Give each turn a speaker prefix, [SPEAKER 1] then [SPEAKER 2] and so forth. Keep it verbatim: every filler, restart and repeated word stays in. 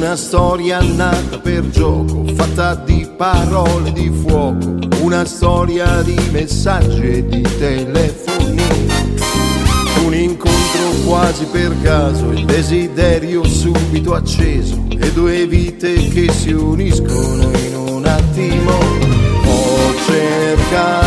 [SPEAKER 1] Una storia nata per gioco, fatta di parole di fuoco, una storia di messaggi e di telefoni. Un incontro quasi per caso, il desiderio subito acceso e due vite che si uniscono in un attimo. Ho cercato